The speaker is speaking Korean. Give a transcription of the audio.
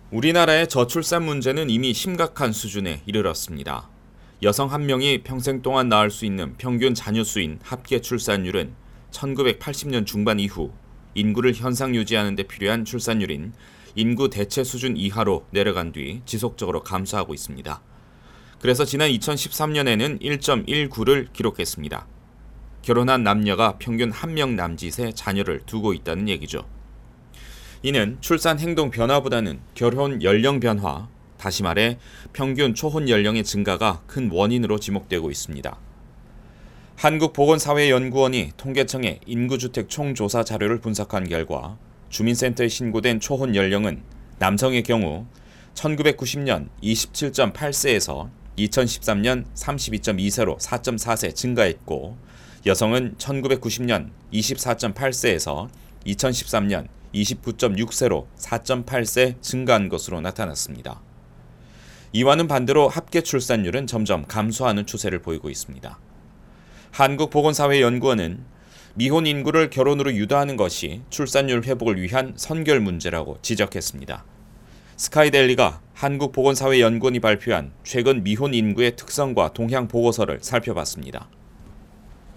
우리나라의 저출산 문제는 이미 심각한 수준에 이르렀습니다. 여성 한 명이 평생 동안 낳을 수 있는 평균 자녀 수인 합계 출산율은 1980년 중반 이후 인구를 현상 유지하는 데 필요한 출산율인 인구 대체 수준 이하로 내려간 뒤 지속적으로 감소하고 있습니다. 그래서 지난 2013년에는 1.19를 기록했습니다. 결혼한 남녀가 평균 1명 남짓의 자녀를 두고 있다는 얘기죠. 이는 출산 행동 변화보다는 결혼 연령 변화, 다시 말해 평균 초혼 연령의 증가가 큰 원인으로 지목되고 있습니다. 한국보건사회연구원이 통계청의 인구주택 총조사 자료를 분석한 결과 주민센터에 신고된 초혼 연령은 남성의 경우 1990년 27.8세에서 2013년 32.2세로 4.4세 증가했고, 여성은 1990년 24.8세에서 2013년 29.6세로 4.8세 증가한 것으로 나타났습니다. 이와는 반대로 합계 출산율은 점점 감소하는 추세를 보이고 있습니다. 한국보건사회연구원은 미혼 인구를 결혼으로 유도하는 것이 출산율 회복을 위한 선결 문제라고 지적했습니다. 스카이데일리가 한국보건사회연구원이 발표한 최근 미혼 인구의 특성과 동향 보고서를 살펴봤습니다.